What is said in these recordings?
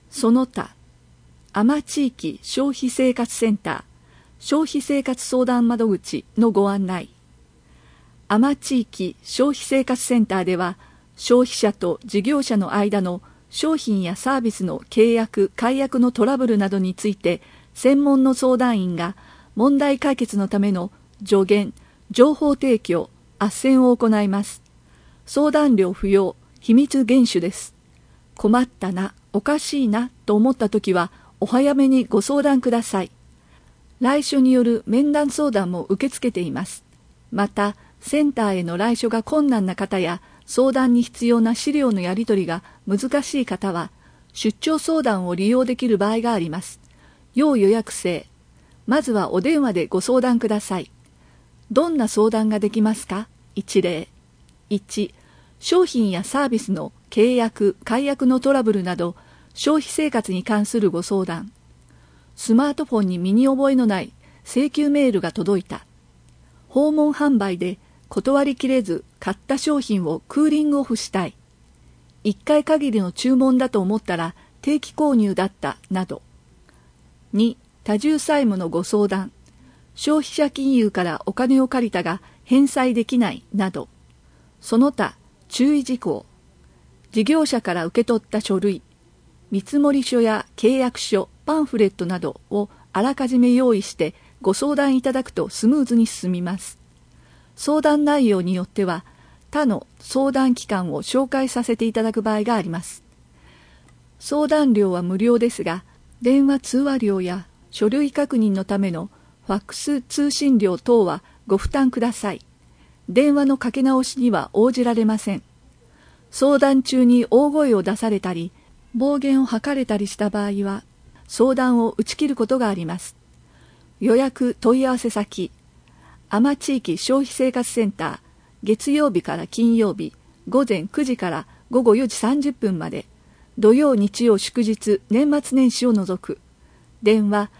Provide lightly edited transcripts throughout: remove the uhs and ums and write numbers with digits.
その他、多摩地域消費生活センター消費生活相談窓口のご案内。多摩地域消費生活センターでは、消費者と事業者の間の商品やサービスの契約・解約のトラブルなどについて、専門の相談員が問題解決のための助言、情報提供、斡旋を行います。相談料不要、秘密厳守です。困ったな、おかしいなと思ったときは、お早めにご相談ください。来所による面談相談も受け付けています。また、センターへの来所が困難な方や、相談に必要な資料のやり取りが難しい方は、出張相談を利用できる場合があります。要予約制。まずはお電話でご相談ください。どんな相談ができますか？一例。1、商品やサービスの契約・解約のトラブルなど、消費生活に関するご相談。スマートフォンに身に覚えのない請求メールが届いた。訪問販売で断りきれず買った商品をクーリングオフしたい。1回限りの注文だと思ったら定期購入だったなど。2、多重債務のご相談。消費者金融からお金を借りたが返済できないなど。その他、注意事項。事業者から受け取った書類、見積書や契約書、パンフレットなどをあらかじめ用意してご相談いただくとスムーズに進みます。相談内容によっては他の相談機関を紹介させていただく場合があります。相談料は無料ですが、電話通話料や書類確認のためのファックス通信料等はご負担ください。電話のかけ直しには応じられません。相談中に大声を出されたり、暴言を吐かれたりした場合は、相談を打ち切ることがあります。予約問い合わせ先、多摩地域消費生活センター、月曜日から金曜日、午前9時から午後4時30分まで、土曜日曜祝日、年末年始を除く。電話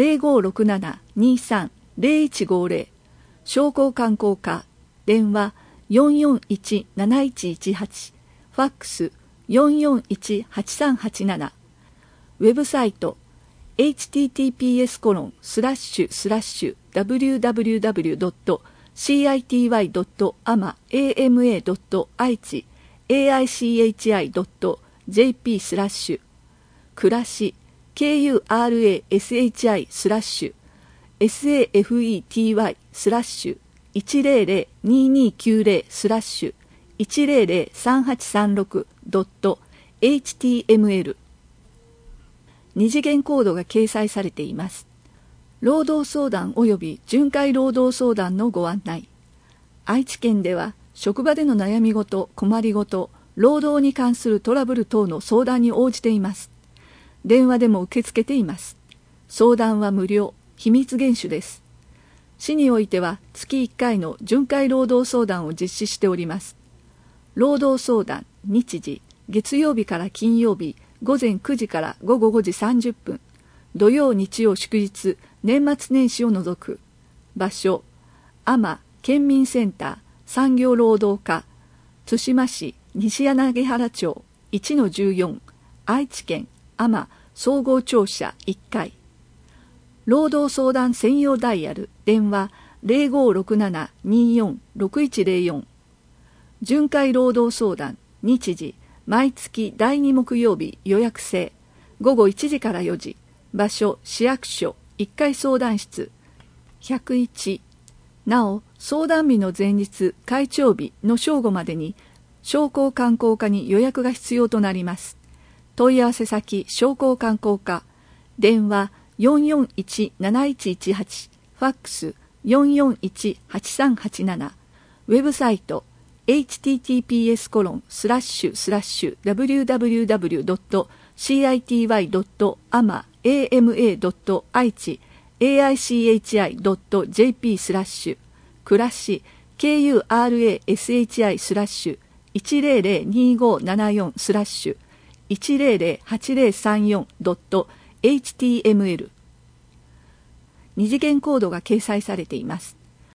0567-23-0150、商工観光課、電話441-7118、ファックス441-8387、ウェブサイトhttps://www.city.ama.aichi aichi.jp/ 暮らし kurasafety/safety/1003836.html 二次元コードが掲載されています。労働相談及び巡回労働相談のご案内。愛知県では職場での悩み事、困りごと、労働に関するトラブル等の相談に応じています。電話でも受け付けています。相談は無料、秘密厳守です。市においては月1回の巡回労働相談を実施しております。労働相談、日時、月曜日から金曜日、午前9時から午後5時30分、土曜日曜祝日、年末年始を除く。場所、多摩県民センター産業労働課、津島市西柳原町 1-14、愛知県多摩総合庁舎1階。労働相談専用ダイヤル、電話0567-24-6104。巡回労働相談、日時、毎月第2木曜日予約制、午後1時から4時。場所、市役所1階相談室101。なお、相談日の前日、開帳日の正午までに、商工観光課に予約が必要となります。問い合わせ先、商工観光課、電話441-7118、ファックス441-8387、ウェブサイト、https://www.city.ama.aichi aichi.jp/ 暮らし kurasi/1002574/1008034.html 二次元コードが掲載されています。